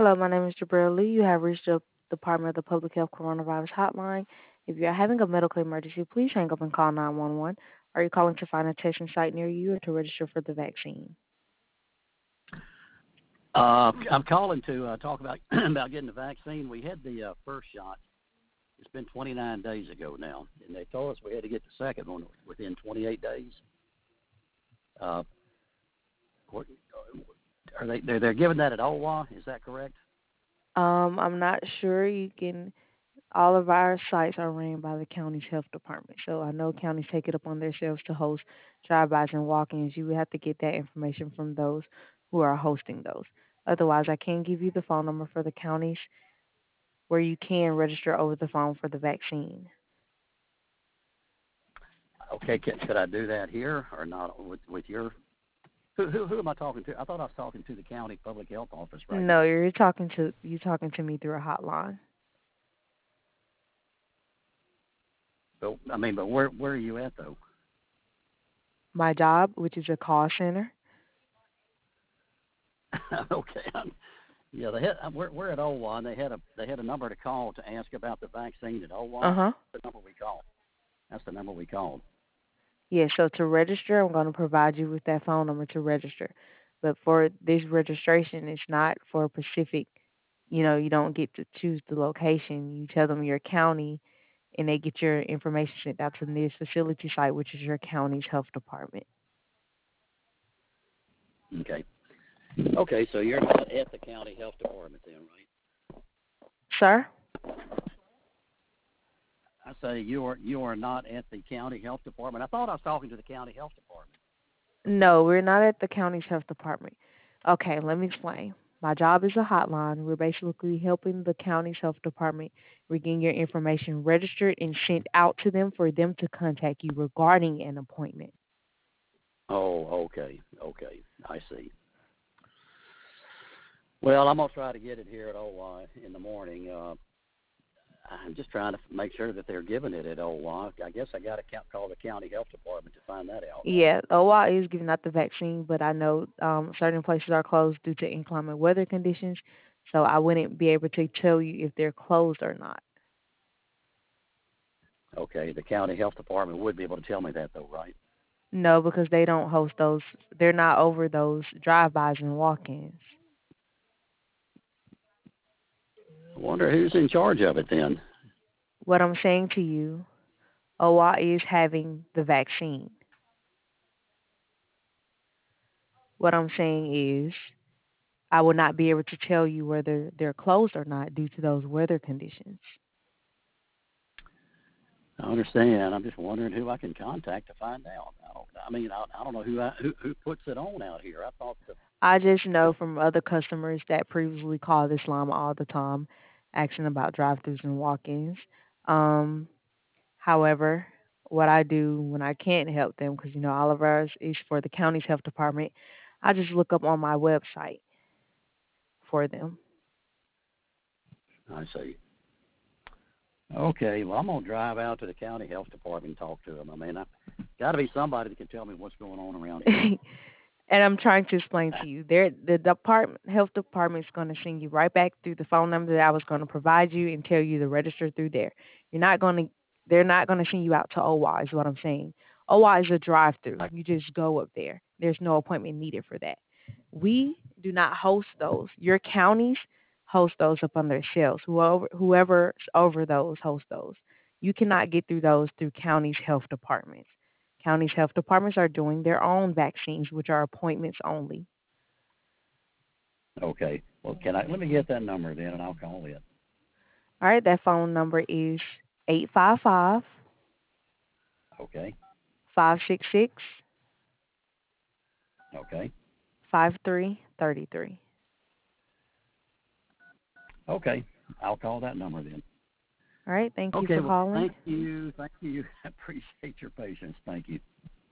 Hello, my name is Jabril Lee. You have reached the Department of the Public Health Coronavirus Hotline. If you are having a medical emergency, please hang up and call 911. Are you calling to find a testing site near you or to register for the vaccine? I'm calling to talk about about getting the vaccine. We had the first shot. It's been 29 days ago now, and they told us we had to get the second one within 28 days. Uh, are they're giving that at OWA? Is that correct? I'm not sure. All of our sites are ran by the county's health department. So I know counties take it upon themselves to host drive-bys and walk-ins. You would have to get that information from those who are hosting those. Otherwise, I can give you the phone number for the counties where you can register over the phone for the vaccine. Okay, could I do that here or not with your? Who am I talking to? I thought I was talking to the county public health office right No, now. you're talking to me through a hotline. But where are you at though? My job, which is a call center. Okay. Yeah, we're at OWA, and they had a number to call to ask about the vaccine at OWA. Uh-huh. That's the number we called. That's the number we called. Yeah, so to register, I'm going to provide you with that phone number to register. But for this registration, it's not for a specific, you don't get to choose the location. You tell them your county, and they get your information sent out to the nearest facility site, which is your county's health department. Okay. Okay, so you're not at the county health department then, right? Sir? I say you are not at the county health department. I thought I was talking to the county health department. No, we're not at the county's health department. Okay, let me explain. My job is a hotline. We're basically helping the county's health department. We're getting your information registered and sent out to them for them to contact you regarding an appointment. Oh, okay. Okay. I see. Well, I'm going to try to get it here at OWA in the morning. I'm just trying to make sure that they're giving it at OWA. I guess I got to call the county health department to find that out. Yeah, OWA is giving out the vaccine, but I know certain places are closed due to inclement weather conditions, so I wouldn't be able to tell you if they're closed or not. Okay, the county health department would be able to tell me that, though, right? No, because they don't host those. They're not over those drive-bys and walk-ins. I wonder who's in charge of it then. What I'm saying to you, OWA is having the vaccine. What I'm saying is I will not be able to tell you whether they're closed or not due to those weather conditions. I understand. I'm just wondering who I can contact to find out. I don't know who puts it on out here. I thought I just know from other customers that previously call this line all the time, asking about drive-thrus and walk-ins. Um, However, what I do when I can't help them, because all of ours is for the county's health department, I just look up on my website for them. I see. Okay, well, I'm going to drive out to the county health department and talk to them. I got to be somebody that can tell me what's going on around here. And I'm trying to explain to you, health department is going to send you right back through the phone number that I was going to provide you and tell you to register through there. They're not going to send you out to OWA is what I'm saying. OWA is a drive-through. You just go up there. There's no appointment needed for that. We do not host those. Your counties host those up on themselves. Whoever's over those hosts those. You cannot get through those through counties' health departments. Counties' health departments are doing their own vaccines, which are appointments only. Okay. Well, let me get that number then, and I'll call it. All right, that phone number is 855. Okay. 566. Okay. 5333. Okay. I'll call that number then. All right, thank you Okay. for Well, calling. thank you. Thank you. I appreciate your patience. Thank you.